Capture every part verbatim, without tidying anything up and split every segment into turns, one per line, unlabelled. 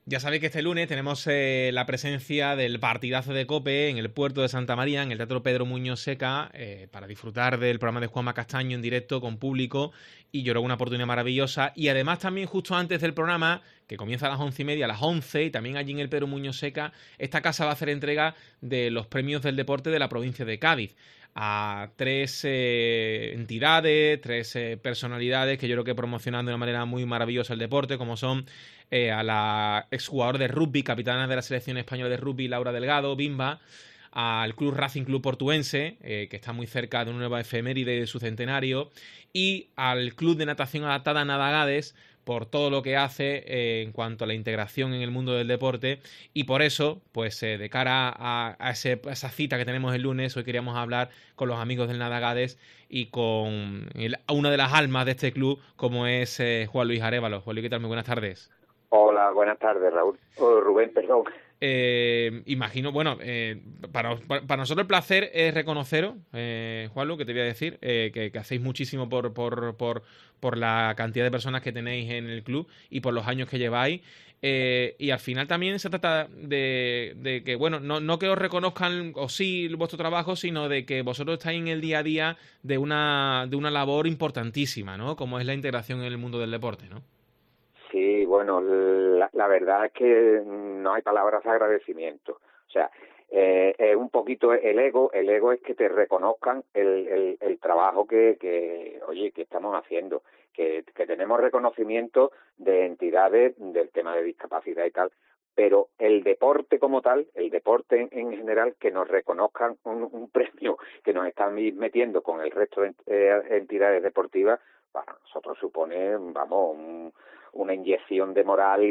Ya sabéis que este lunes tenemos eh, la presencia del partidazo de COPE en el puerto de Santa María, en el Teatro Pedro Muñoz Seca, eh, para disfrutar del programa de Juanma Castaño en directo con público, y yo creo que una oportunidad maravillosa. Y además también justo antes del programa, que comienza a las once y media, a las once, y también allí en el Pedro Muñoz Seca, esta casa va a hacer entrega de los premios del deporte de la provincia de Cádiz a tres eh, entidades, tres eh, personalidades que yo creo que promocionan de una manera muy maravillosa el deporte, como son eh, a la exjugadora de rugby, capitana de la selección española de rugby, Laura Delgado, Bimba, al Club Racing Club Portuense, eh, que está muy cerca de una nueva efeméride de su centenario, y al Club de Natación Adaptada Nadagades, por todo lo que hace eh, en cuanto a la integración en el mundo del deporte. Y por eso, pues eh, de cara a, a, ese, a esa cita que tenemos el lunes, hoy queríamos hablar con los amigos del Nadagades y con el, una de las almas de este club, como es eh, Juan Luis Arévalo. Juan Luis, ¿qué tal? Muy buenas tardes.
Hola, buenas tardes, Raúl. Oh, Rubén, perdón.
Eh, imagino, bueno, eh, para, para nosotros el placer es reconoceros, eh, Juanlu, que te voy a decir, eh, que, que hacéis muchísimo por, por, por, por la cantidad de personas que tenéis en el club y por los años que lleváis. Eh, y al final también se trata de, de que, bueno, no, no que os reconozcan o sí vuestro trabajo, sino de que vosotros estáis en el día a día de una, de una labor importantísima, ¿no? Como es la integración en el mundo del deporte, ¿no?
Sí, bueno, la, la verdad es que no hay palabras de agradecimiento. O sea, eh, es un poquito el ego, el ego es que te reconozcan el, el, el trabajo que, que, oye, que estamos haciendo, que, que tenemos reconocimiento de entidades del tema de discapacidad y tal, pero el deporte como tal, el deporte en, en general, que nos reconozcan un, un premio que nos están metiendo con el resto de eh, entidades deportivas, para nosotros supone, vamos, un, una inyección de moral y,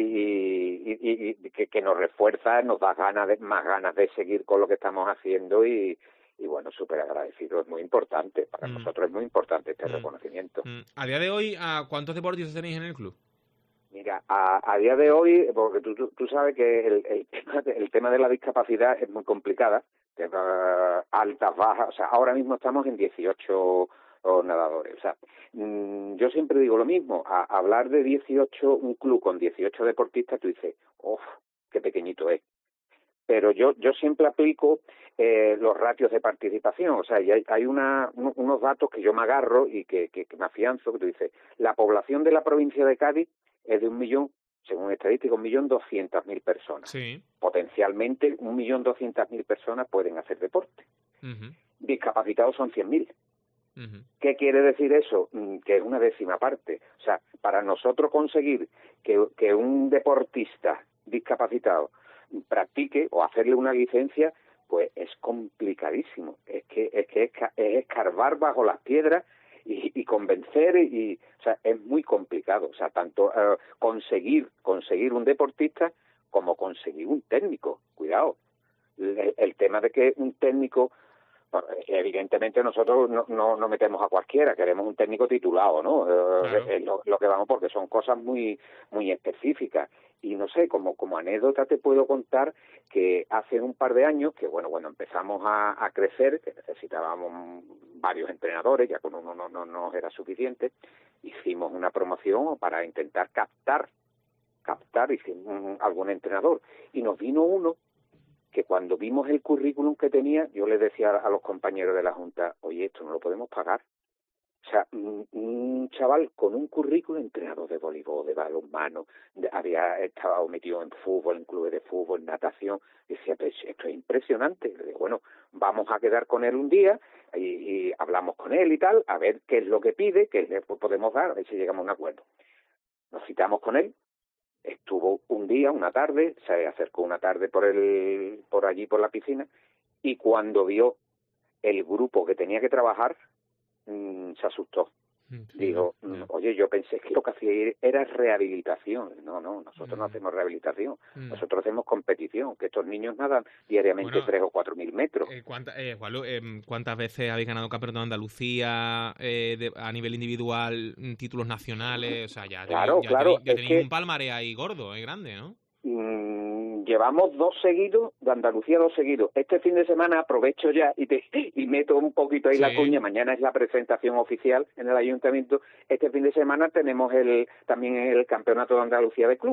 y, y, y que, que nos refuerza, nos da ganas de, más ganas de seguir con lo que estamos haciendo y, y bueno, súper agradecido, es muy importante, para
Mm.
nosotros es muy importante este
Mm.
reconocimiento.
Mm. A día de hoy, ¿a cuántos deportistas tenéis en el club?
Mira, a, a día de hoy, porque tú, tú, tú sabes que el, el, tema de, el tema de la discapacidad es muy complicada, tema, altas, bajas, o sea, ahora mismo estamos en dieciocho nadadores, o sea, mmm, yo siempre digo lo mismo, a, a hablar de dieciocho, un club con dieciocho deportistas, tú dices, uff, qué pequeñito es. Pero yo yo siempre aplico eh, los ratios de participación, o sea, y hay, hay una, unos datos que yo me agarro y que, que, que me afianzo, que tú dices, la población de la provincia de Cádiz es de un millón, según estadística, un millón doscientas mil personas.
Sí.
Potencialmente, un millón doscientas mil personas pueden hacer deporte.
Uh-huh.
Discapacitados son cien mil.
Uh-huh.
¿Qué quiere decir eso? Que es una décima parte. O sea, para nosotros conseguir que, que un deportista discapacitado practique o hacerle una licencia, pues es complicadísimo. Es que es que es, es escarbar bajo las piedras y, y convencer y, o sea, es muy complicado. O sea, tanto uh, conseguir conseguir un deportista como conseguir un técnico. Cuidado. El, el tema de que un técnico, evidentemente nosotros no, no, no metemos a cualquiera, queremos un técnico titulado, ¿no?
Claro.
Es lo, lo que vamos, porque son cosas muy muy específicas. Y no sé, como como anécdota te puedo contar que hace un par de años, que bueno, bueno empezamos a, a crecer, que necesitábamos varios entrenadores, ya con uno no, no, no era suficiente, hicimos una promoción para intentar captar, captar, hicimos algún entrenador, y nos vino uno que cuando vimos el currículum que tenía, yo le decía a los compañeros de la Junta, oye, esto no lo podemos pagar. O sea, un, un chaval con un currículum, entrenador de voleibol, de balonmano, de, había estado metido en fútbol, en clubes de fútbol, en natación, decía, pues esto es impresionante. Le digo, bueno, vamos a quedar con él un día y, y hablamos con él y tal, a ver qué es lo que pide, qué le podemos dar, a ver si llegamos a un acuerdo. Nos citamos con él. Estuvo un día, una tarde, se acercó una tarde por el, por allí, por la piscina, y cuando vio el grupo que tenía que trabajar, mmm, se asustó. Sí, Dijo, no. oye, yo pensé que lo que hacía era rehabilitación. No, no, nosotros mm. no hacemos rehabilitación, mm. nosotros hacemos competición, que estos niños nadan diariamente bueno, tres o cuatro mil metros.
Eh, ¿cuánta, eh, Juanlu, eh, ¿Cuántas veces habéis ganado campeonato de Andalucía eh, de, a nivel individual, títulos nacionales? O sea, ya
claro,
tenéis, ya
claro,
tenéis, ya tenéis
que,
un palmaré ahí gordo, eh, grande, ¿no?
Mmm, llevamos dos seguidos, de Andalucía dos seguidos. Este fin de semana aprovecho ya y te y meto un poquito ahí sí. la cuña. Mañana es la presentación oficial en el ayuntamiento. Este fin de semana tenemos el también el campeonato de Andalucía de clubes.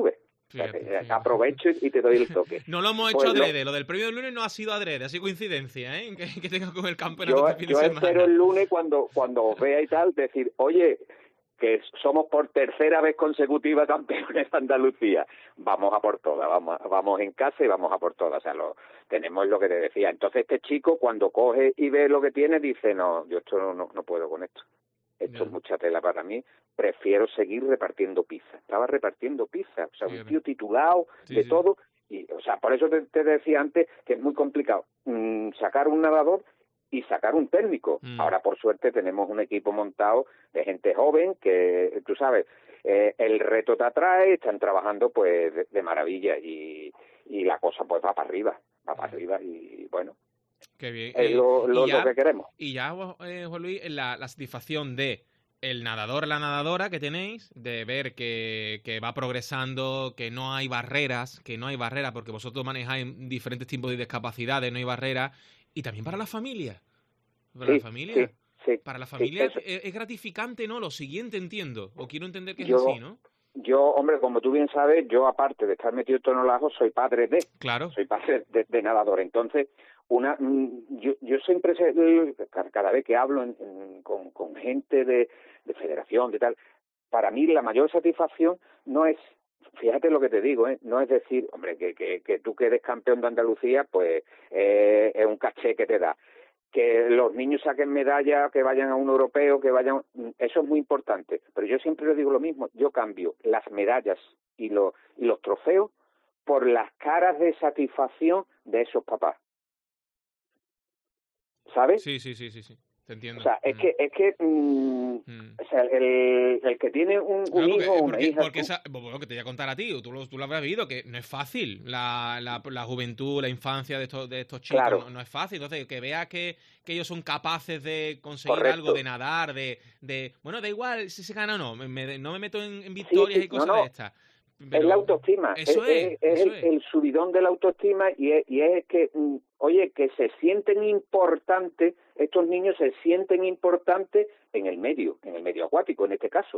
Fíjate,
o sea,
fíjate.
Aprovecho y te doy el toque.
No lo hemos
Pues
hecho
lo,
adrede, lo del premio del lunes no ha sido adrede, ha sido coincidencia, ¿eh? Que, que tenga con el campeonato
yo,
este fin de
yo
semana.
espero el lunes cuando, cuando os vea y tal, decir, oye, que somos por tercera vez consecutiva campeones de Andalucía. Vamos a por todas, vamos, vamos en casa y vamos a por todas. O sea, lo, tenemos lo que te decía. Entonces este chico cuando coge y ve lo que tiene, dice, no, yo esto no, no, no puedo con esto. Esto
Ya.
es mucha tela para mí, prefiero seguir repartiendo pizza. Estaba repartiendo pizza, o sea,
Fíjate.
un tío titulado
Sí,
de
sí.
todo, y, o sea, por eso te, te decía antes que es muy complicado mmm, sacar un nadador y sacar un técnico.
Mm.
Ahora, por suerte, tenemos un equipo montado de gente joven que, tú sabes, eh, el reto te atrae, están trabajando pues de, de maravilla y, y la cosa pues va para arriba, va para arriba y bueno,
Qué bien.
es
Y,
lo, lo,
y ya,
lo que queremos.
y ya eh, Juan Luis, la, la satisfacción de el nadador, la nadadora que tenéis, de ver que, que va progresando, que no hay barreras, que no hay barreras, porque vosotros manejáis diferentes tipos de discapacidades, no hay barreras, y también para la familia. Para
Sí,
la familia.
sí, sí.
Para la
sí,
familia
eso.
es, es gratificante, ¿no? Lo siguiente entiendo, o quiero entender que es
Yo,
así, ¿no?
yo, hombre, como tú bien sabes, yo aparte de estar metido en el ajo, soy padre de,
Claro.
soy padre de, de nadador. Entonces, una, yo, yo siempre sé, cada vez que hablo en, en, con, con gente de, de federación, de tal, para mí la mayor satisfacción no es, fíjate lo que te digo, ¿eh? No es decir, hombre, que, que, que tú quedes campeón de Andalucía, pues eh, es un caché que te da. Que los niños saquen medallas, que vayan a un europeo, que vayan... Eso es muy importante. Pero yo siempre les digo lo mismo. Yo cambio las medallas y los, y los trofeos por las caras de satisfacción de esos papás. ¿Sabes?
Sí, sí, sí, sí, sí. Te entiendo.
O sea, es
Mm.
que, es que mm,
Mm.
o sea, el, el que tiene un, un
Claro, porque,
hijo o una
porque,
hija...
porque esa, bueno, que te voy a contar a ti, tú lo, tú lo habrás vivido, que no es fácil la, la, la juventud, la infancia de estos, de estos chicos,
Claro.
no, no es fácil. Entonces, que veas que, que ellos son capaces de conseguir
Correcto.
algo, de nadar, de, de... Bueno, da igual si se gana o no, me, me, no me meto en, en
Sí,
victorias
sí,
y cosas
no, no.
de estas. Pero
es la autoestima,
eso
es,
es,
es, es
eso
el,
es.
el subidón de la autoestima y es, y es que, mm, oye, que se sienten importantes, estos niños se sienten importantes en el medio, en el medio acuático en este caso.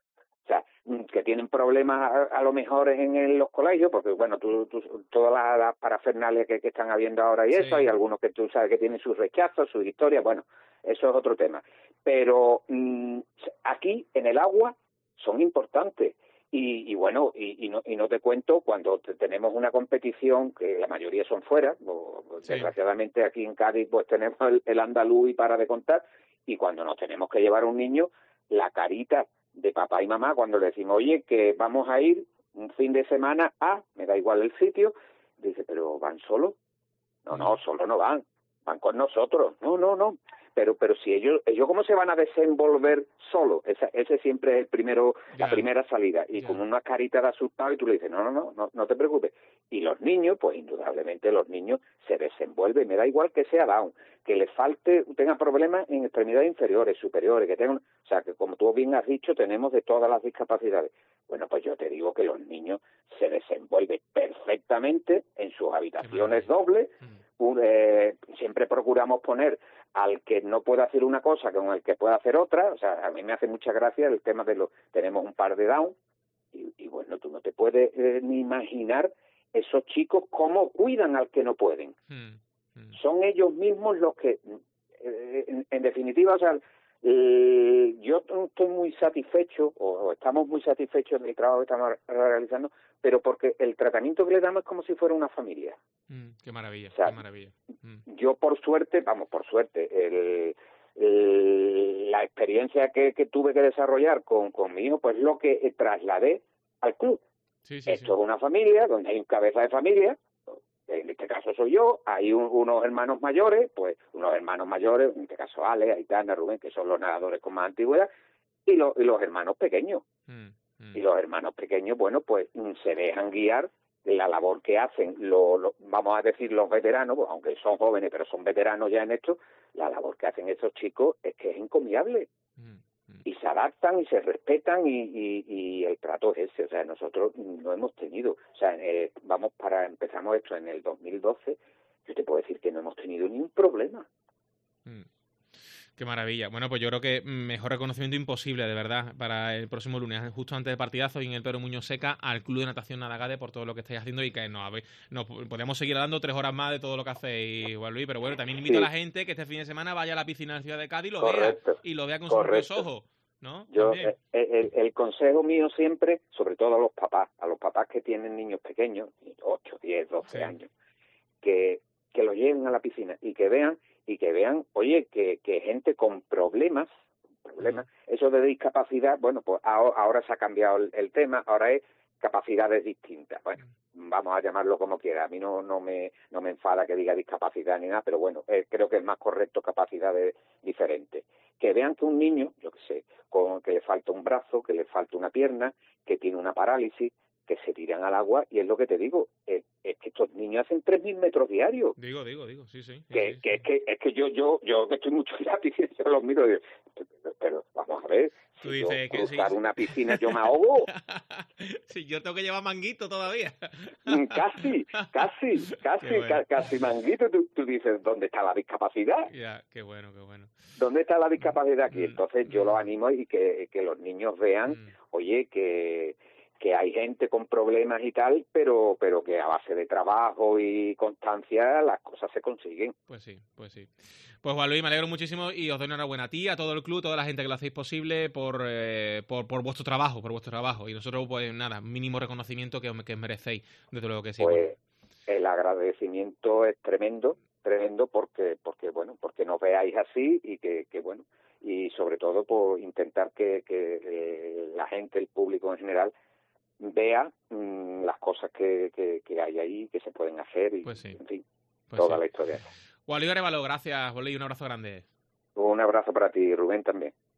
O sea, mm, que tienen problemas a, a lo mejor en, en los colegios, porque bueno, tú, tú, todas las, las parafernalias que, que están habiendo ahora y
Sí.
eso, hay algunos que tú sabes que tienen sus rechazos, sus historias, bueno, eso es otro tema. Pero mm, aquí, en el agua, son importantes. Y, y bueno, y, y, no, y no te cuento cuando te, tenemos una competición que la mayoría son fuera, o,
Sí.
desgraciadamente aquí en Cádiz pues tenemos el, el andaluz y para de contar, y cuando nos tenemos que llevar a un niño, la carita de papá y mamá cuando le decimos, oye, que vamos a ir un fin de semana a, me da igual el sitio, dice, pero ¿van solos? No, no, solo no van, van con nosotros. No, no, no. Pero pero si ellos, ellos ¿cómo se van a desenvolver solos? Esa, ese siempre es el primero,
Ya.
la primera salida. Y
Ya.
con una carita de asustado y tú le dices, no, no, no, no, no te preocupes. Y los niños, pues indudablemente los niños se desenvuelven. Me da igual que sea Down, que les falte, tengan problemas en extremidades inferiores, superiores, que tengan, o sea, que como tú bien has dicho, tenemos de todas las discapacidades. Bueno, pues yo te digo que los niños se desenvuelven perfectamente en sus habitaciones dobles. Un, eh, siempre procuramos poner al que no puede hacer una cosa con el que pueda hacer otra. O sea, a mí me hace mucha gracia el tema de los... Tenemos un par de Down y, y bueno, tú no te puedes eh, ni imaginar esos chicos cómo cuidan al que no pueden.
Mm, mm.
Son ellos mismos los que, eh, en, en definitiva, o sea, eh, yo estoy muy satisfecho, o, o estamos muy satisfechos del trabajo que estamos realizando, pero porque el tratamiento que le damos es como si fuera una familia.
Mm, qué maravilla,
O sea,
qué maravilla. Mm.
Yo por suerte, vamos, por suerte, el, el, la experiencia que, que tuve que desarrollar con, con mi hijo, pues lo que trasladé al club.
Sí, sí,
Esto
sí.
es una familia donde hay un cabeza de familia, en este caso soy yo, hay un, unos hermanos mayores, pues unos hermanos mayores, en este caso Ale, Aitana, Rubén, que son los nadadores con más antigüedad, y, lo, y los hermanos pequeños.
Mm, mm.
Y los hermanos pequeños, bueno, pues se dejan guiar de la labor que hacen, lo, lo, vamos a decir los veteranos, pues, aunque son jóvenes, pero son veteranos ya en esto, la labor que hacen esos chicos es que es encomiable.
Mm, mm.
Y se adaptan y se respetan y, y, y el trato es ese. O sea, nosotros no hemos tenido, o sea, eh, vamos para, empezamos esto en el dos mil doce, yo te puedo decir que no hemos tenido ni un problema.
Mm. Qué maravilla. Bueno, pues yo creo que mejor reconocimiento imposible, de verdad, para el próximo lunes, justo antes del partidazo, y en el Pedro Muñoz Seca, al Club de Natación Nadagade por todo lo que estáis haciendo y que no, no podemos seguir hablando tres horas más de todo lo que hacéis, Juan Luis, pero bueno, también invito sí. a la gente que este fin de semana vaya a la piscina de la ciudad de Cádiz y lo
Correcto.
vea, y lo vea con
Correcto.
sus propios ojos, ¿no?
Yo, el, el, el consejo mío siempre, sobre todo a los papás, a los papás que tienen niños pequeños, ocho, diez, doce sí. años, que, que lo lleven a la piscina y que vean y que vean, oye, que, que gente con problemas, problemas, uh-huh. eso de discapacidad, bueno, pues ahora, ahora se ha cambiado el, el tema, ahora es capacidades distintas. Bueno, uh-huh. vamos a llamarlo como quiera. A mí no, no me no me enfada que diga discapacidad ni nada, pero bueno, eh, creo que es más correcto capacidades diferentes. Que vean que un niño, yo qué sé, con que le falta un brazo, que le falta una pierna, que tiene una parálisis, que se tiran al agua, y es lo que te digo, es, es que estos niños hacen tres mil metros diarios.
Digo, digo, digo, sí, sí.
Que,
sí,
que,
sí.
Es que es que yo yo yo que estoy mucho en la piscina, yo los miro y digo, pero, pero vamos a ver,
Tú
si
dices
yo
que
cruzar
sí,
una piscina yo me ahogo.
Sí, yo tengo que llevar manguito todavía.
Casi, casi, casi,
bueno.
ca, casi manguito, tú, tú dices, ¿dónde está la discapacidad?
Ya, yeah, qué bueno, qué bueno.
¿Dónde está la discapacidad aquí? Entonces yo los animo y que, que los niños vean, mm. oye, que... que hay gente con problemas y tal, pero pero que a base de trabajo y constancia las cosas se consiguen.
Pues sí, pues sí. Pues Juan Luis, me alegro muchísimo y os doy enhorabuena a ti, a todo el club, toda la gente que lo hacéis posible por, eh, por, por vuestro trabajo, por vuestro trabajo. Y nosotros, pues nada, mínimo reconocimiento que, que os merecéis, desde luego que sí.
Pues
bueno.
El agradecimiento es tremendo, tremendo porque, porque bueno, porque nos veáis así y que, que bueno, y sobre todo por intentar que, que eh, la gente, el público en general, vea mmm, las cosas que, que, que hay ahí, que se pueden hacer y,
pues sí.
en fin,
pues
toda
sí.
la historia.
Juan Luis Arévalo, gracias, Juan Luis, un abrazo grande.
Un abrazo para ti, Rubén, también.